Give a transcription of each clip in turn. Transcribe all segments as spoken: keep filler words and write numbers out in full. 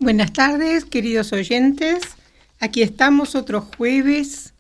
Buenas tardes, queridos oyentes. Aquí estamos otro jueves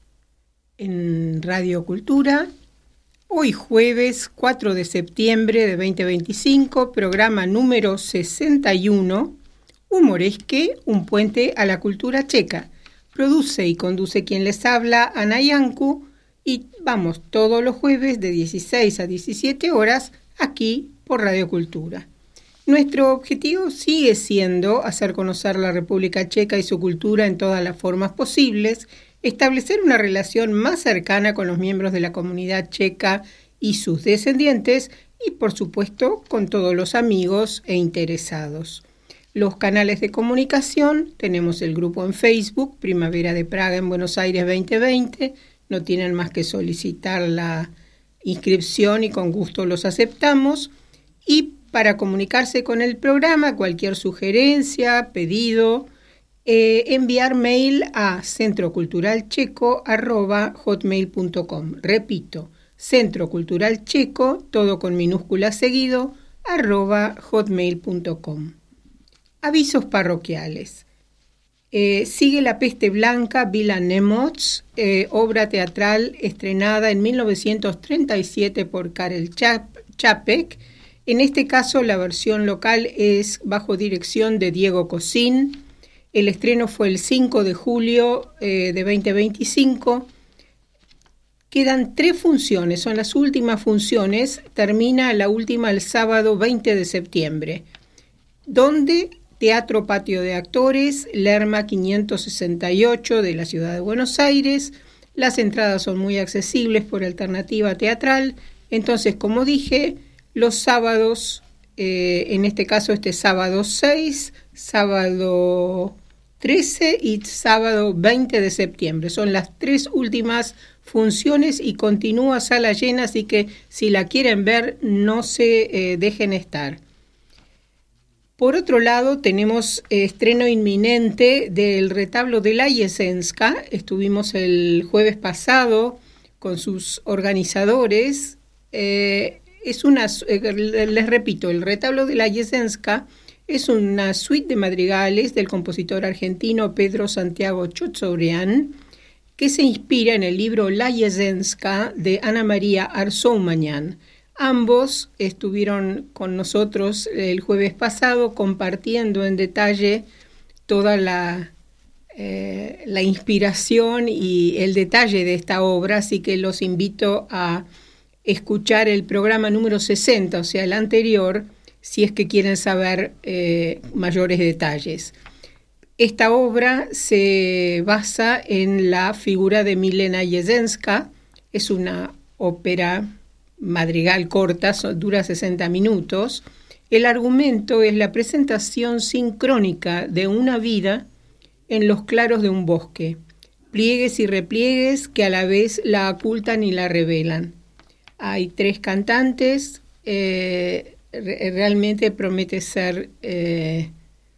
en Radio Cultura. Hoy jueves cuatro de septiembre de veinte veinticinco, programa número sesenta y uno, Humoresque, un puente a la cultura checa. Produce y conduce quien les habla, Ana Iancu, y vamos todos los jueves de dieciséis a diecisiete horas aquí por Radio Cultura. Nuestro objetivo sigue siendo hacer conocer la República Checa y su cultura en todas las formas posibles, establecer una relación más cercana con los miembros de la comunidad checa y sus descendientes y, por supuesto, con todos los amigos e interesados. Los canales de comunicación, tenemos el grupo en Facebook, Primavera de Praga en Buenos Aires veinte veinte, no tienen más que solicitar la inscripción y con gusto los aceptamos. Y para comunicarse con el programa, cualquier sugerencia, pedido, eh, enviar mail a centroculturalcheco arroba hotmail punto com. Repito, centroculturalcheco, todo con minúscula seguido, arroba hotmail punto com. Avisos parroquiales. Eh, sigue La Peste Blanca, Vila Nemots, eh, obra teatral estrenada en mil novecientos treinta y siete por Karel Čapek. En este caso, la versión local es bajo dirección de Diego Cosín. El estreno fue el cinco de julio eh, de veinte veinticinco. Quedan tres funciones, son las últimas funciones. Termina la última el sábado veinte de septiembre. ¿Dónde? Teatro Patio de Actores, Lerma quinientos sesenta y ocho de la ciudad de Buenos Aires. Las entradas son muy accesibles por alternativa teatral. Entonces, como dije, los sábados, eh, en este caso este sábado seis, sábado trece y sábado veinte de septiembre. Son las tres últimas funciones y continúa sala llena, así que si la quieren ver, no se eh, dejen estar. Por otro lado, tenemos estreno inminente del retablo de la Jesenská. Estuvimos el jueves pasado con sus organizadores. Eh, es una, eh, les repito, el retablo de la Jesenská es una suite de madrigales del compositor argentino Pedro Santiago Chotzorian, que se inspira en el libro La Jesenská de Ana María Arsoumañán. Ambos estuvieron con nosotros el jueves pasado compartiendo en detalle toda la, eh, la inspiración y el detalle de esta obra, así que los invito a escuchar el programa número sesenta, o sea, el anterior, si es que quieren saber eh, mayores detalles. Esta obra se basa en la figura de Milena Jesenská, es una ópera madrigal corta, dura sesenta minutos. El argumento es la presentación sincrónica de una vida en los claros de un bosque, pliegues y repliegues que a la vez la ocultan y la revelan. Hay tres cantantes, eh, re- realmente promete ser eh,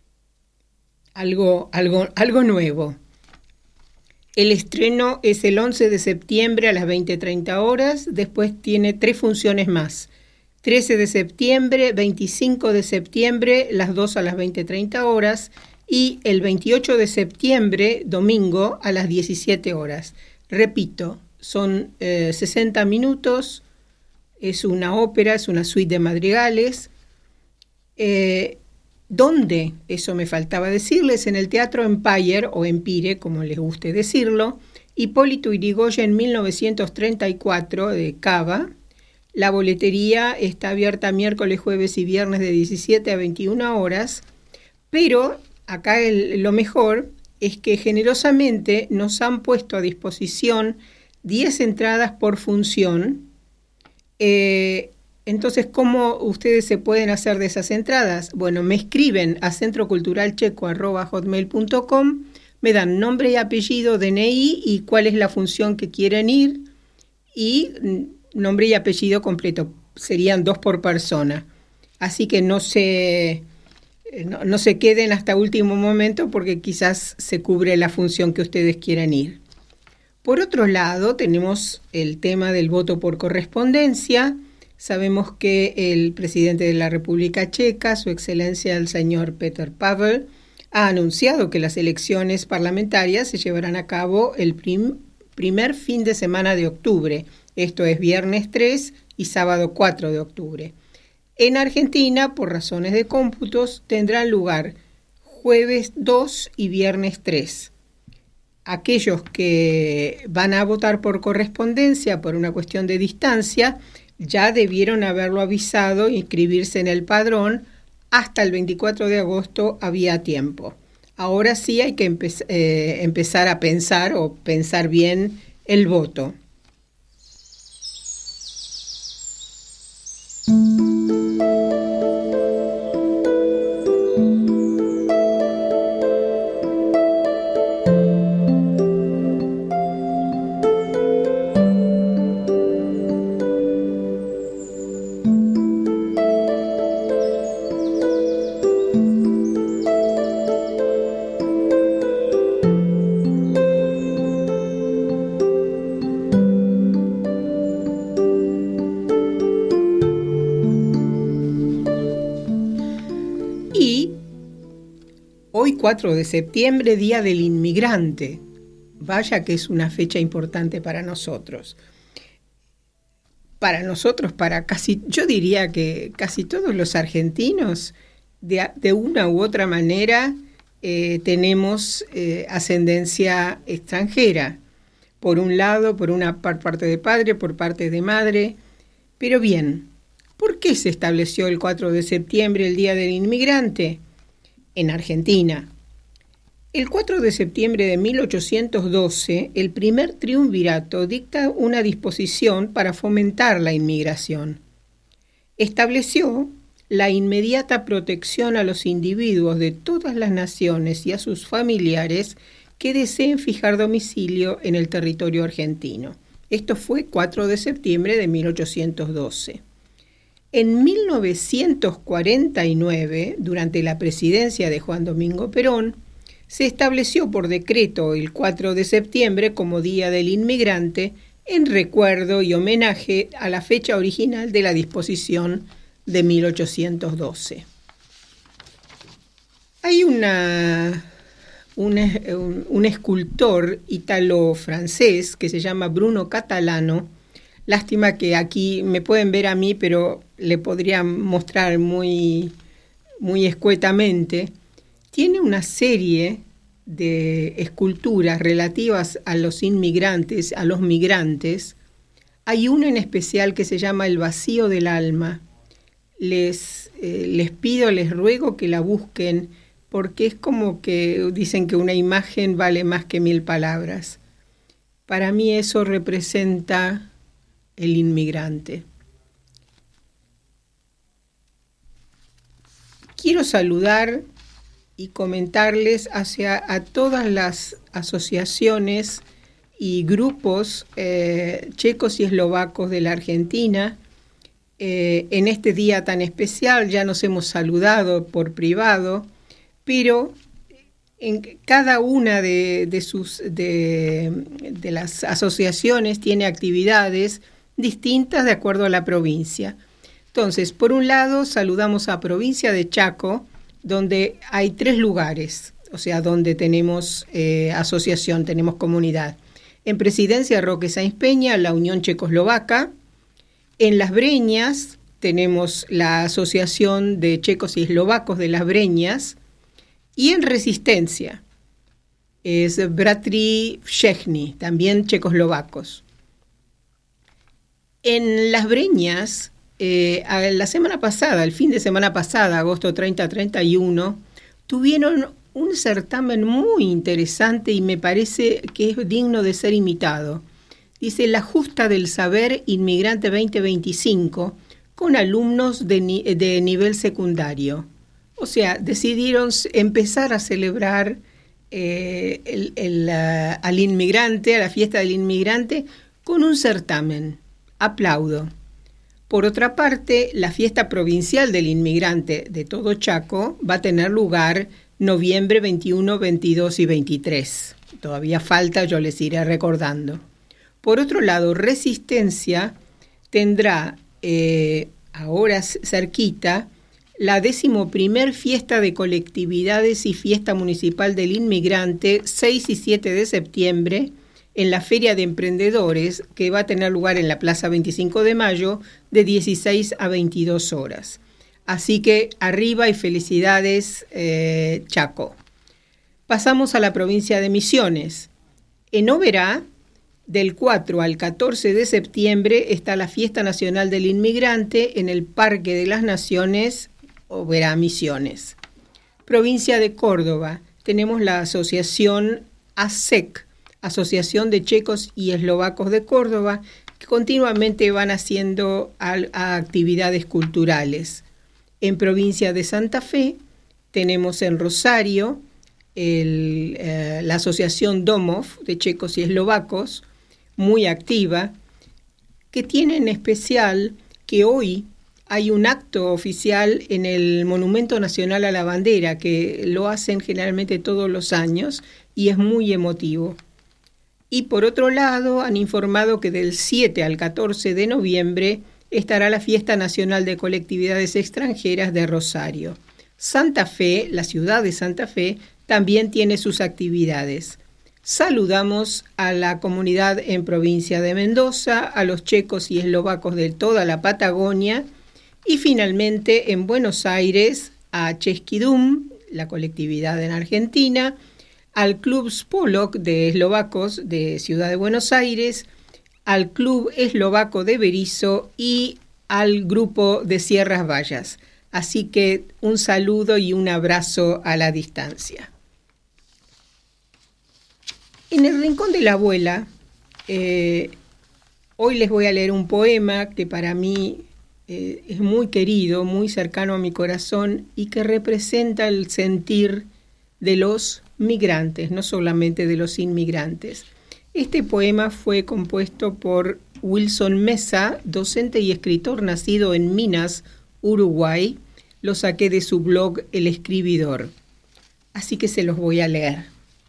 algo, algo, algo nuevo. El estreno es el once de septiembre a las veinte treinta horas, después tiene tres funciones más. trece de septiembre, veinticinco de septiembre, las dos a las veinte treinta horas, y el veintiocho de septiembre, domingo, a las diecisiete horas. Repito, son eh, sesenta minutos, es una ópera, es una suite de madrigales. Eh, ¿Dónde? Eso me faltaba decirles, en el Teatro Empire, o Empire, como les guste decirlo, Hipólito Yrigoyen mil novecientos treinta y cuatro de Cava. La boletería está abierta miércoles, jueves y viernes de diecisiete a veintiuna horas, pero acá el, lo mejor es que generosamente nos han puesto a disposición diez entradas por función. Eh, Entonces, ¿cómo ustedes se pueden hacer de esas entradas? Bueno, me escriben a centroculturalcheco arroba hotmail punto com, me dan nombre y apellido, D N I y cuál es la función que quieren ir y nombre y apellido completo. Serían dos por persona. Así que no se, no, no se queden hasta último momento porque quizás se cubre la función que ustedes quieran ir. Por otro lado, tenemos el tema del voto por correspondencia. Sabemos que el presidente de la República Checa, su excelencia el señor Petr Pavel, ha anunciado que las elecciones parlamentarias se llevarán a cabo el prim- primer fin de semana de octubre, esto es viernes tres y sábado cuatro de octubre. En Argentina, por razones de cómputos, tendrán lugar jueves dos y viernes tres. Aquellos que van a votar por correspondencia por una cuestión de distancia ya debieron haberlo avisado e inscribirse en el padrón. Hasta el veinticuatro de agosto había tiempo. Ahora sí hay que empe- eh, empezar a pensar o pensar bien el voto. Hoy cuatro de septiembre, Día del Inmigrante. Vaya que es una fecha importante para nosotros. Para nosotros, para casi, yo diría que casi todos los argentinos, de, de una u otra manera, eh, tenemos eh, ascendencia extranjera. Por un lado, por una por parte de padre, por parte de madre. Pero bien, ¿por qué se estableció el cuatro de septiembre, el Día del Inmigrante? En Argentina. El cuatro de septiembre de mil ochocientos doce, el primer triunvirato dicta una disposición para fomentar la inmigración. Estableció la inmediata protección a los individuos de todas las naciones y a sus familiares que deseen fijar domicilio en el territorio argentino. Esto fue cuatro de septiembre de mil ochocientos doce. En mil novecientos cuarenta y nueve, durante la presidencia de Juan Domingo Perón, se estableció por decreto el cuatro de septiembre como Día del Inmigrante en recuerdo y homenaje a la fecha original de la disposición de mil ochocientos doce. Hay una, una, un, un escultor ítalo-francés que se llama Bruno Catalano. Lástima que aquí me pueden ver a mí, pero le podría mostrar muy, muy escuetamente. Tiene una serie de esculturas relativas a los inmigrantes, a los migrantes. Hay una en especial que se llama El vacío del alma. Les, eh, les pido, les ruego que la busquen, porque es como que dicen que una imagen vale más que mil palabras. Para mí eso representa el inmigrante. Quiero saludar y comentarles hacia a todas las asociaciones y grupos eh, checos y eslovacos de la Argentina. Eh, en este día tan especial ya nos hemos saludado por privado, pero en cada una de, de, sus, de, de las asociaciones tiene actividades distintas de acuerdo a la provincia. Entonces, por un lado, saludamos a provincia de Chaco, donde hay tres lugares, o sea, donde tenemos eh, asociación, tenemos comunidad. En Presidencia Roque Sáenz Peña, la Unión Checoslovaca. En Las Breñas tenemos la Asociación de Checos y Eslovacos de Las Breñas. Y en Resistencia es Bratri Všechny, también checoslovacos. En Las Breñas, eh, la semana pasada, el fin de semana pasada, agosto treinta a treinta y uno, tuvieron un certamen muy interesante y me parece que es digno de ser imitado. Dice La Justa del Saber Inmigrante veinte veinticinco, con alumnos de, ni- de nivel secundario. O sea, decidieron empezar a celebrar eh, el, el, uh, al inmigrante, a la fiesta del inmigrante, con un certamen. Aplaudo. Por otra parte, la fiesta provincial del inmigrante de todo Chaco va a tener lugar noviembre veintiuno, veintidós y veintitrés. Todavía falta, yo les iré recordando. Por otro lado, Resistencia tendrá eh, ahora cerquita la decimoprimer fiesta de colectividades y fiesta municipal del inmigrante, seis y siete de septiembre, en la Feria de Emprendedores, que va a tener lugar en la Plaza veinticinco de mayo, de dieciséis a veintidós horas. Así que arriba y felicidades, eh, Chaco. Pasamos a la provincia de Misiones. En Oberá, del cuatro al catorce de septiembre, está la Fiesta Nacional del Inmigrante en el Parque de las Naciones, Oberá, Misiones. Provincia de Córdoba, tenemos la asociación A S E C, Asociación de Checos y Eslovacos de Córdoba, que continuamente van haciendo a, a actividades culturales. En provincia de Santa Fe, tenemos en Rosario el, eh, la Asociación Domov de Checos y Eslovacos, muy activa, que tiene en especial que hoy hay un acto oficial en el Monumento Nacional a la Bandera, que lo hacen generalmente todos los años y es muy emotivo. Y por otro lado, han informado que del siete al catorce de noviembre estará la Fiesta Nacional de Colectividades Extranjeras de Rosario. Santa Fe, la ciudad de Santa Fe, también tiene sus actividades. Saludamos a la comunidad en provincia de Mendoza, a los checos y eslovacos de toda la Patagonia y finalmente en Buenos Aires a Cheskidum, la colectividad en Argentina, al Club Spolok de eslovacos de Ciudad de Buenos Aires, al Club Eslovaco de Berisso y al grupo de Sierras Vallas. Así que un saludo y un abrazo a la distancia. En el Rincón de la Abuela, eh, hoy les voy a leer un poema que para mí eh, es muy querido, muy cercano a mi corazón y que representa el sentir de los migrantes, no solamente de los inmigrantes. Este poema fue compuesto por Wilson Mesa, docente y escritor nacido en Minas, Uruguay. Lo saqué de su blog El Escribidor. Así que se los voy a leer.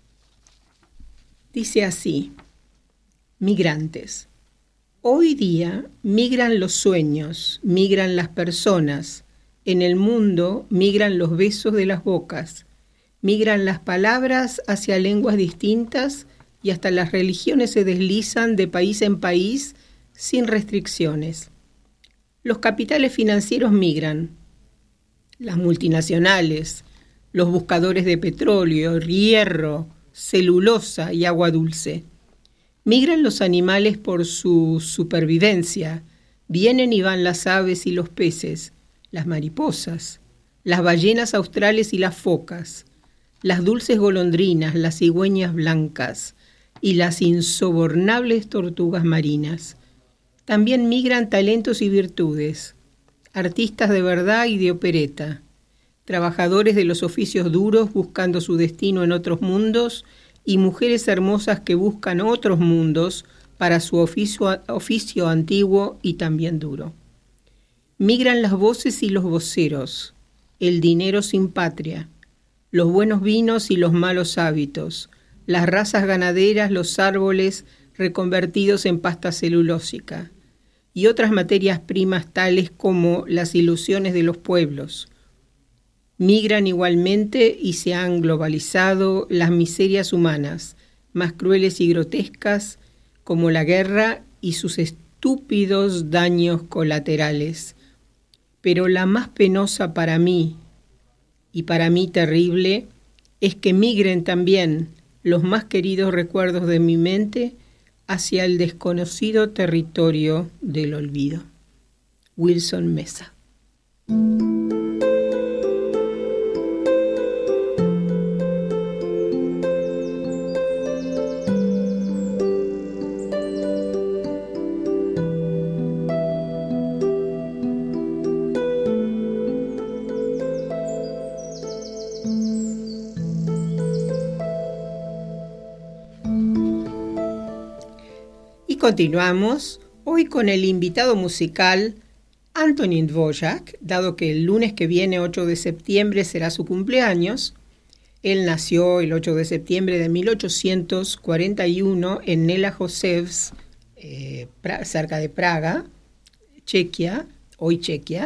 Dice así: migrantes. Hoy día migran los sueños, migran las personas. En el mundo migran los besos de las bocas. Migran las palabras hacia lenguas distintas y hasta las religiones se deslizan de país en país sin restricciones. Los capitales financieros migran. Las multinacionales, los buscadores de petróleo, hierro, celulosa y agua dulce. Migran los animales por su supervivencia. Vienen y van las aves y los peces, las mariposas, las ballenas australes y las focas, las dulces golondrinas, las cigüeñas blancas y las insobornables tortugas marinas. También migran talentos y virtudes, artistas de verdad y de opereta, trabajadores de los oficios duros buscando su destino en otros mundos y mujeres hermosas que buscan otros mundos para su oficio, oficio antiguo y también duro. Migran las voces y los voceros, el dinero sin patria, los buenos vinos y los malos hábitos, las razas ganaderas, los árboles reconvertidos en pasta celulósica y otras materias primas tales como las ilusiones de los pueblos. Migran igualmente y se han globalizado las miserias humanas, más crueles y grotescas como la guerra y sus estúpidos daños colaterales. Pero la más penosa para mí, y para mí terrible, es que migren también los más queridos recuerdos de mi mente hacia el desconocido territorio del olvido. Wilson Mesa. Continuamos hoy con el invitado musical Antonín Dvořák, dado que el lunes que viene, ocho de septiembre, será su cumpleaños. Él nació el ocho de septiembre de mil ochocientos cuarenta y uno en Nelahosevs, eh, cerca de Praga, Chequia, hoy Chequia,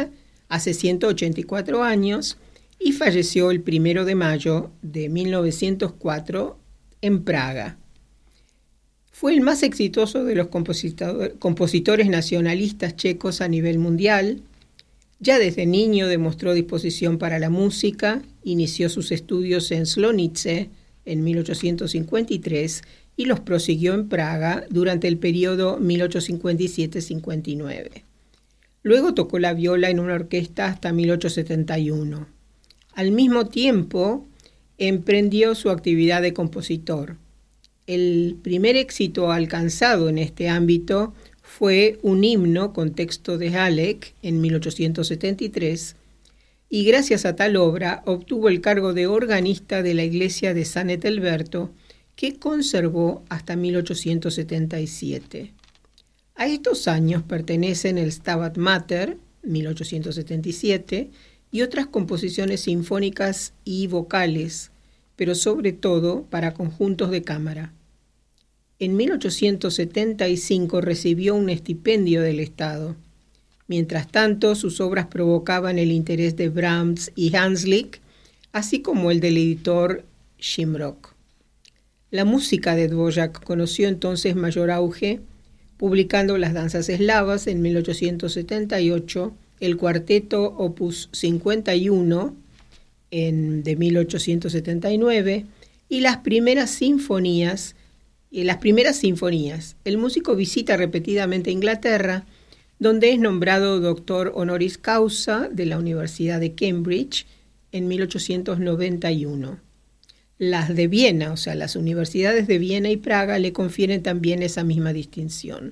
hace ciento ochenta y cuatro años, y falleció el primero de mayo de mil novecientos cuatro en Praga. Fue el más exitoso de los compositor- compositores nacionalistas checos a nivel mundial. Ya desde niño demostró disposición para la música, inició sus estudios en Slonice en mil ochocientos cincuenta y tres y los prosiguió en Praga durante el periodo mil ochocientos cincuenta y siete a cincuenta y nueve. Luego tocó la viola en una orquesta hasta mil ochocientos setenta y uno. Al mismo tiempo, emprendió su actividad de compositor. El primer éxito alcanzado en este ámbito fue un himno con texto de Halleck en mil ochocientos setenta y tres, y gracias a tal obra obtuvo el cargo de organista de la iglesia de San Ethelberto, que conservó hasta mil ochocientos setenta y siete. A estos años pertenecen el Stabat Mater, mil ochocientos setenta y siete, y otras composiciones sinfónicas y vocales, pero sobre todo para conjuntos de cámara. En mil ochocientos setenta y cinco recibió un estipendio del Estado. Mientras tanto, sus obras provocaban el interés de Brahms y Hanslick, así como el del editor Shimrock. La música de Dvořák conoció entonces mayor auge, publicando las danzas eslavas en mil ochocientos setenta y ocho, el cuarteto Opus cincuenta y uno en, de mil ochocientos setenta y nueve y las primeras sinfonías. Y las primeras sinfonías. El músico visita repetidamente Inglaterra, donde es nombrado doctor honoris causa de la Universidad de Cambridge en mil ochocientos noventa y uno. Las de Viena, o sea, las universidades de Viena y Praga, le confieren también esa misma distinción.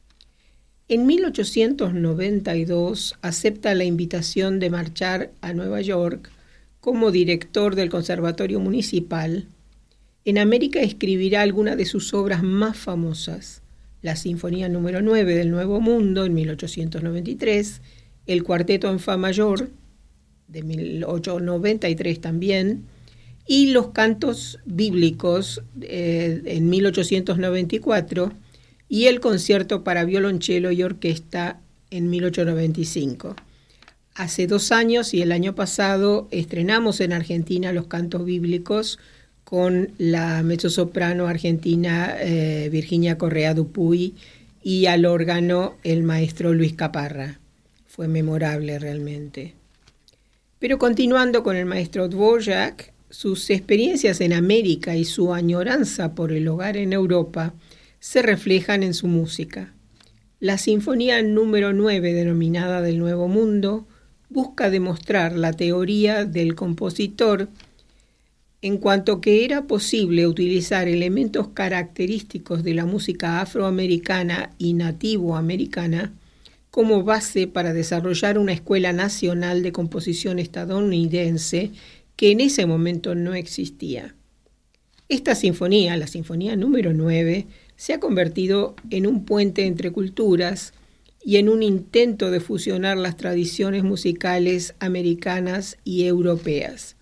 En mil ochocientos noventa y dos acepta la invitación de marchar a Nueva York como director del Conservatorio Municipal. En América escribirá algunas de sus obras más famosas: la Sinfonía número nueve del Nuevo Mundo en mil ochocientos noventa y tres, el Cuarteto en Fa mayor de mil ochocientos noventa y tres también, y los Cantos Bíblicos eh, en mil ochocientos noventa y cuatro, y el Concierto para violonchelo y orquesta en mil ochocientos noventa y cinco. Hace dos años y el año pasado estrenamos en Argentina los Cantos Bíblicos con la mezzosoprano argentina eh, Virginia Correa Dupuy y al órgano el maestro Luis Caparra. Fue memorable realmente. Pero continuando con el maestro Dvořák, sus experiencias en América y su añoranza por el hogar en Europa se reflejan en su música. La Sinfonía número nueve, denominada del Nuevo Mundo, busca demostrar la teoría del compositor en cuanto que era posible utilizar elementos característicos de la música afroamericana y nativoamericana como base para desarrollar una escuela nacional de composición estadounidense que en ese momento no existía. Esta sinfonía, la Sinfonía número nueve, se ha convertido en un puente entre culturas y en un intento de fusionar las tradiciones musicales americanas y europeas.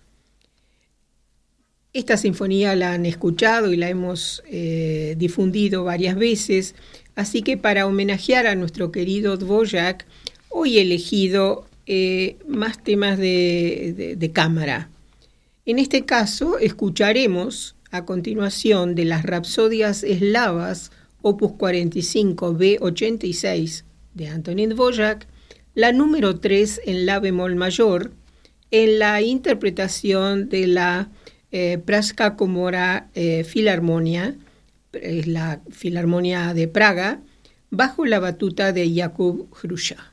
Esta sinfonía la han escuchado y la hemos eh, difundido varias veces, así que para homenajear a nuestro querido Dvořák, hoy he elegido eh, más temas de, de, de cámara. En este caso, escucharemos a continuación de las Rapsodias Eslavas, opus cuarenta y cinco B ochenta y seis de Antonín Dvořák, la número tres en la bemol mayor, en la interpretación de la eh, Pražská komora eh, Filarmonia, es la Filarmonia de Praga, bajo la batuta de Jakub Hruša.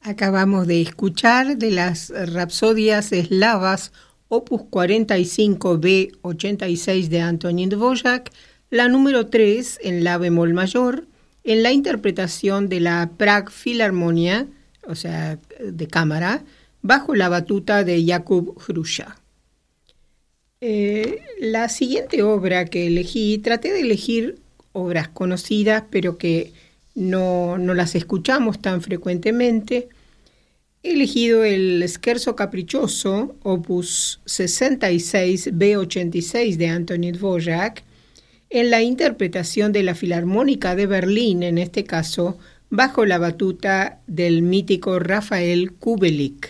Acabamos de escuchar de las Rapsodias Eslavas, opus cuarenta y cinco B ochenta y seis de Antonín Dvořák, la número tres en la bemol mayor, en la interpretación de la Prague Philharmonia, o sea, de cámara, bajo la batuta de Jakub Hruša. Eh, la siguiente obra que elegí, traté de elegir obras conocidas, pero que no, no las escuchamos tan frecuentemente. He elegido el Scherzo Capriccioso, opus sesenta y seis B ochenta y seis de Antonín Dvořák, en la interpretación de la Filarmónica de Berlín, en este caso, bajo la batuta del mítico Rafael Kubelik.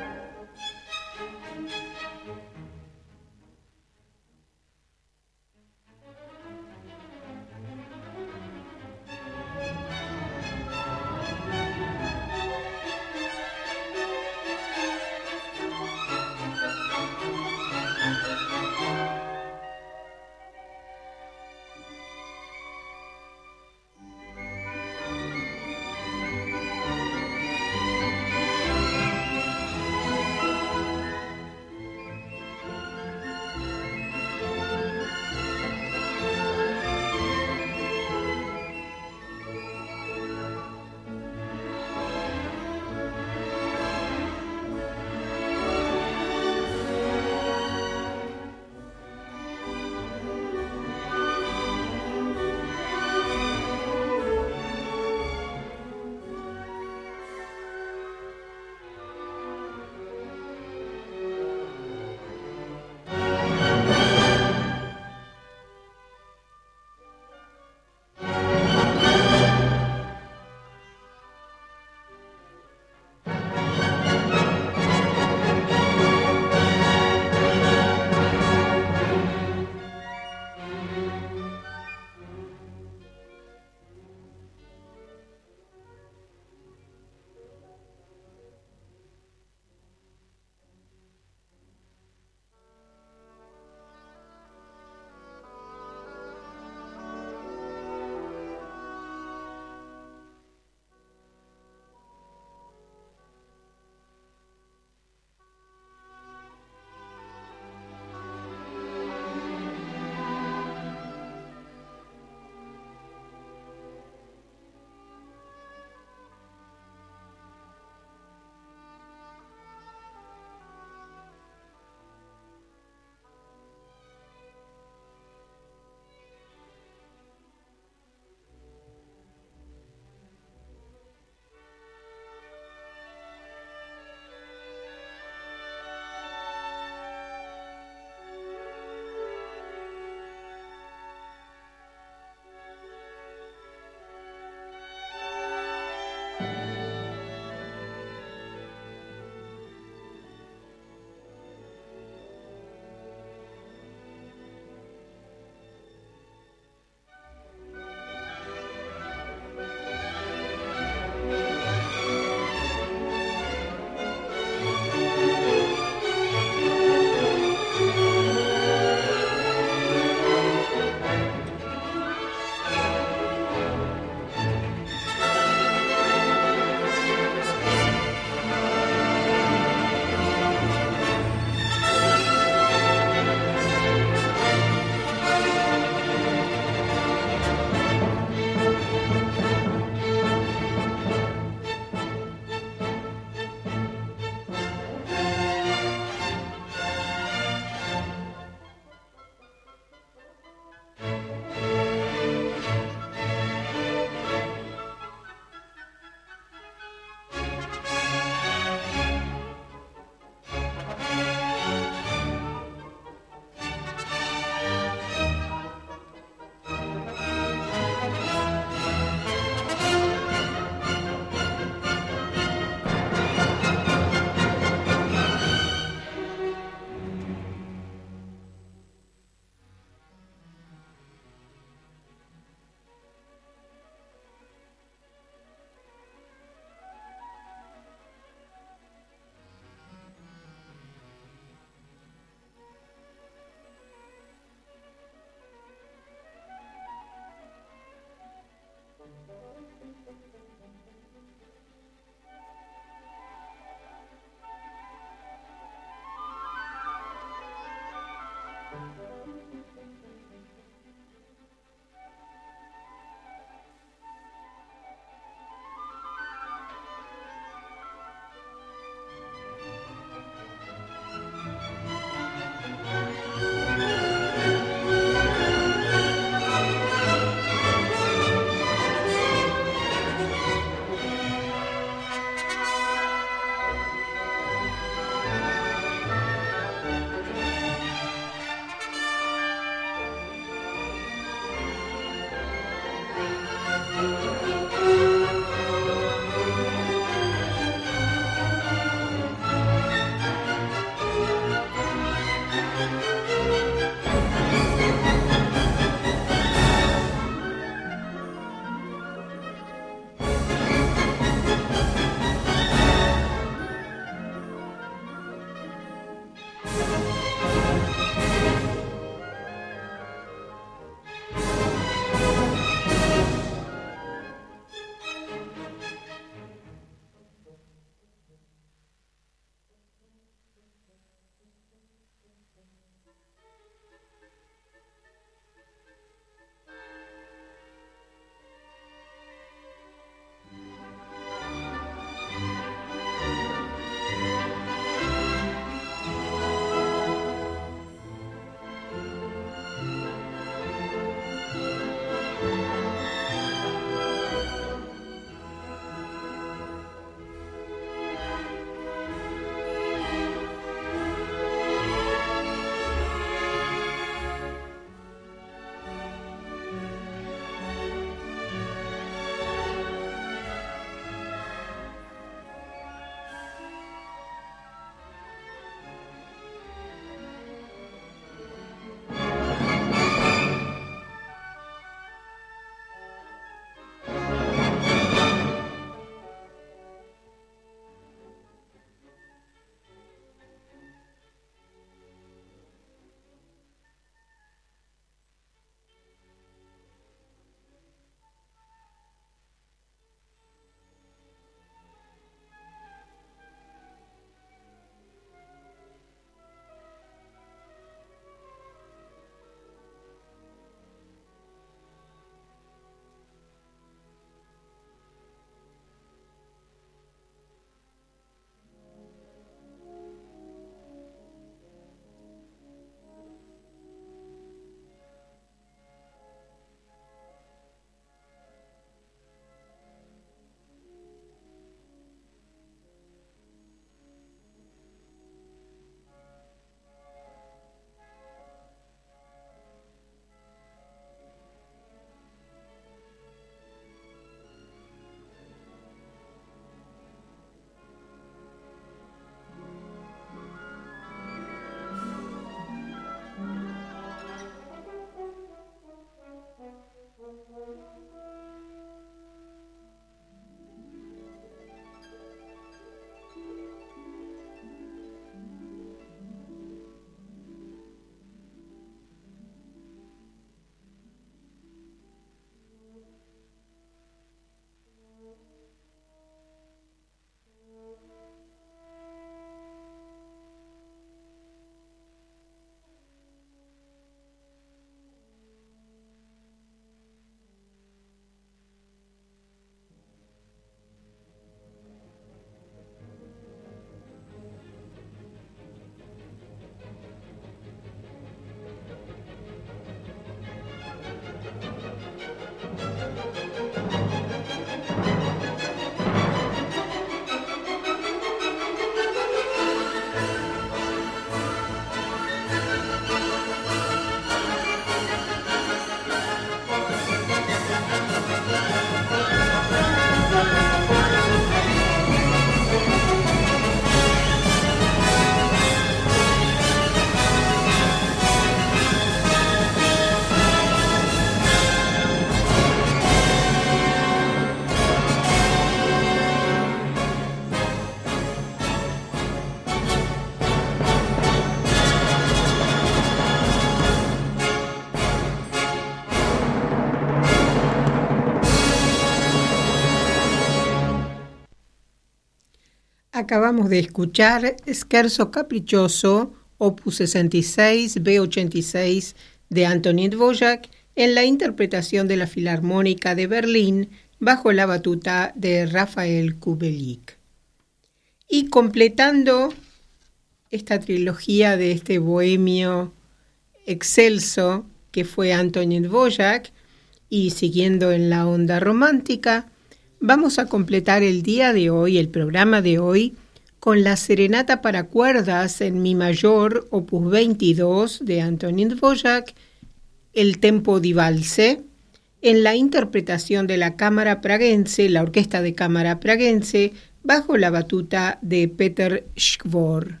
Acabamos de escuchar Scherzo Capriccioso, opus sesenta y seis, B ochenta y seis, de Antonín Dvořák, en la interpretación de la Filarmónica de Berlín, bajo la batuta de Rafael Kubelik. Y completando esta trilogía de este bohemio excelso que fue Antonín Dvořák, y siguiendo en la onda romántica, vamos a completar el día de hoy, el programa de hoy, con la Serenata para cuerdas en Mi mayor, opus veintidós, de Antonín Dvořák, el tempo di valse, en la interpretación de la Cámara Praguense, la Orquesta de Cámara Praguense, bajo la batuta de Peter Škvor.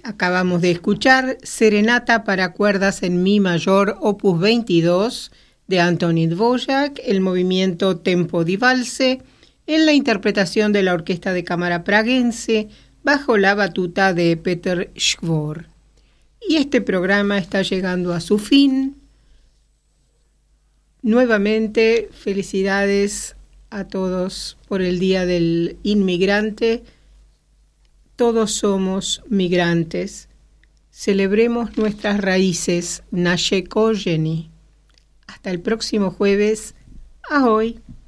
Acabamos de escuchar Serenata para cuerdas en Mi mayor, opus veintidós, de Antoni Dvořák, el movimiento Tempo di Valse, en la interpretación de la Orquesta de Cámara Praguense, bajo la batuta de Peter Schwor. Y este programa está llegando a su fin. Nuevamente, felicidades a todos por el Día del Inmigrante. Todos somos migrantes. Celebremos nuestras raíces. Naše kořeny. Hasta el próximo jueves. Ahoj.